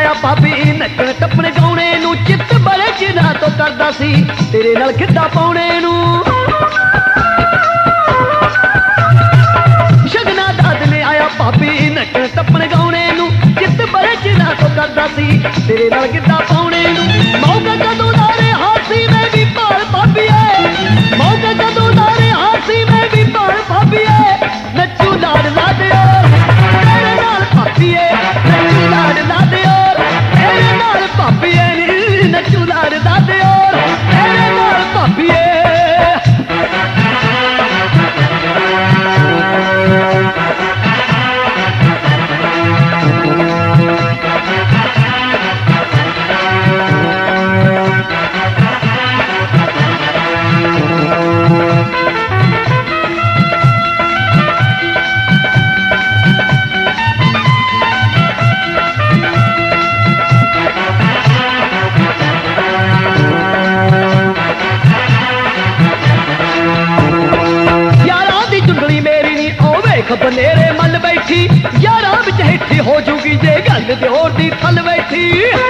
आया भाभी नचण टप्पण गाउणे नूं चित्त बड़े चिरां तो करदा सी तेरे नाल गिद्धा पाउणे नूं शगना दा दिन आया भाभी नचण टप्पण गाउणे नूं चित्त बड़े चिरां तो करदा सी तेरे नाल गिद्धा पाउणे नूं मौका कदों दा रिहा सी मैं भी भाल भाभीए मौका कदों दा रिहा सी मैं भी भाल भाभीए नचू लाड लाडियो तेरे नाल भाभीए नचू लाड लाडियो तेरे नाल भाभीए नचू लाड लाडियो तेरे नाल भाभीए बनेरे मल बैठी यारा विच हेठी हो जूगी जे गल दिओर दी थल बैठी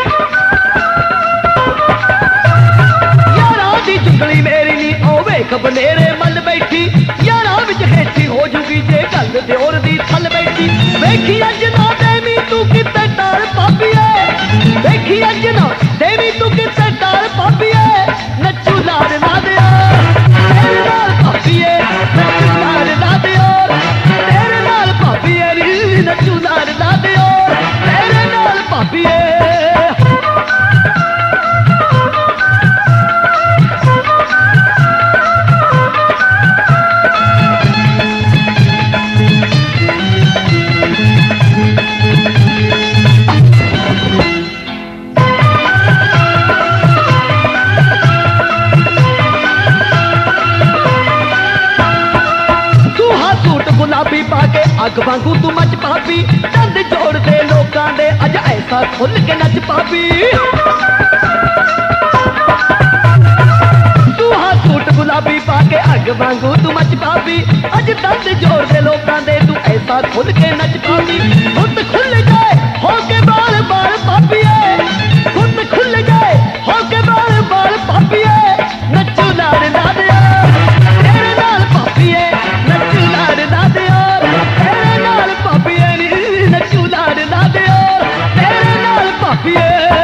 यारा दी चुंगली मेरी नी ओ वेख बनेरे मल बैठी यारा विच हेठी हो जूगी जे गल दिओर दी थल बैठी वेखी अंजना देवी तू किते टाल भाभीए वेखी अंजना देवी तू किते टाल भाभीए नचू लाड लाडिया तेरे नाल भाभीए नचू लाड लाडिया नचू लाड लाडियो तेरे नाल भाभीए गुलाबी पाके अग वांगू तू मच भाभी दंद जोड़ दे लोकां दे अज ऐसा खुल के नच भाभी सूहा सूट गुलाबी पाके अग वांगू तू मच भाभी अज दंद जोड़ दे लोकां दे तू ऐसा खुल के नच भाभी खुद खुल जाए हो के बाल बाल भाभीए खुद खुल जाए हो के बाल बाल भाभीए नचू लाड लाडिया तेरे नाल भाभीए नचू लाड लाडिया तेरे नाल भाभीए नचू लाड लाडिया तेरे नाल भाभीए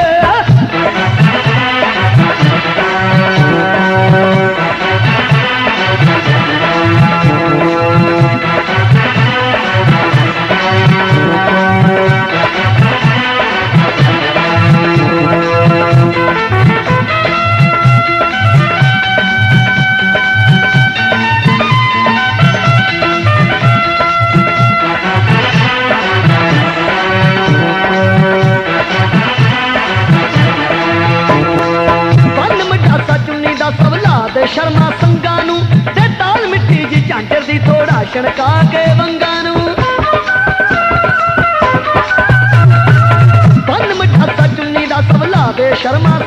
शर्मा संगा नू ते ताल मिट्टी जी झांझर दी थोड़ा छणका के वंगा नू बन मिठासा चुन्नी दा सबला दे शर्मा